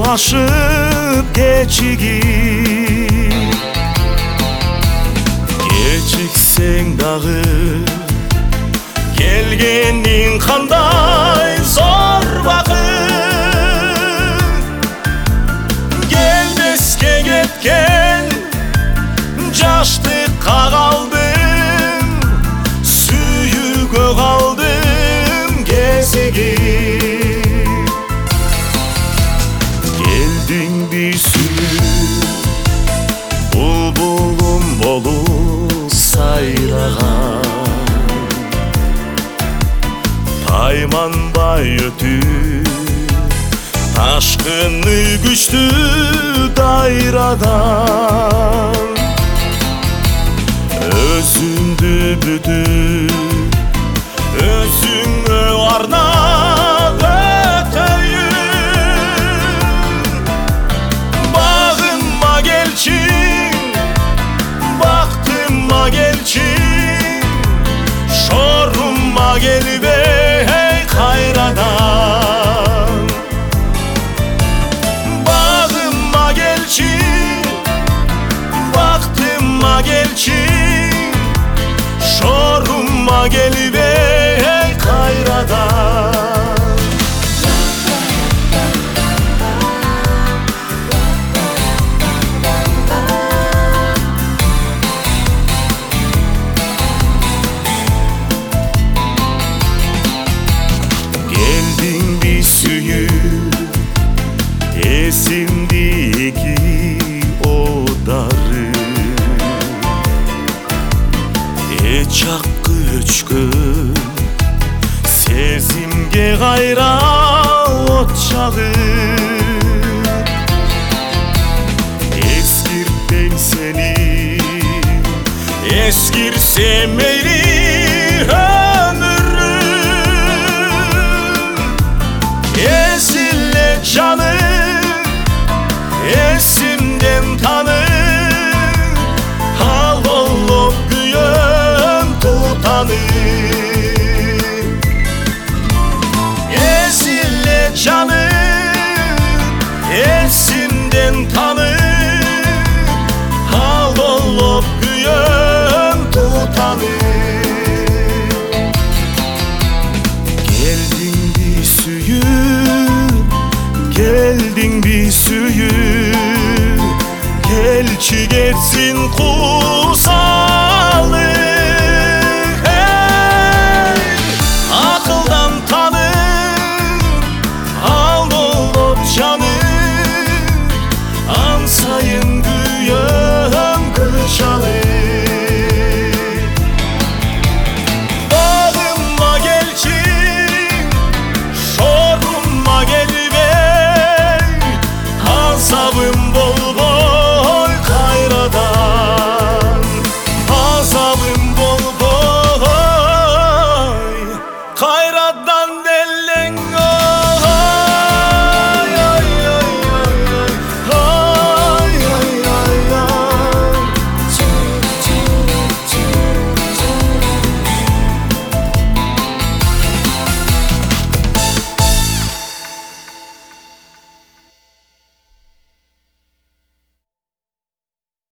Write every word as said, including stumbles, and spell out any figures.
aşıp geçigip Geçiksen dağı gelgenin kanday zor vakit Geldeske getken jaştık kaldım Süyügö kaldım gezigip Geldin bir sürü bulbulum bolu sayrağan Payman bay ötü taşkını güçlü dayradan Özündü büdü özüngö arnab ötöyün Bağınma gelçin baktımma gelçin Şorumma gelbe hey hayradan Bağımma gelçin baktımma gelçin Şorumma gelbe hey hayradan Geldin bir süyü esimdeki o darı E çakkı üçkün sezimge gayra ot çağı Eskirttem seni eskirsem meyli Ezille canı, esimden tanı Hal olup güyön tutanı Ezille canı, esimden tanı Hal olup güyön tutanı Geldin bir süyü Geldin bir süyü Gelçi geçsin kusa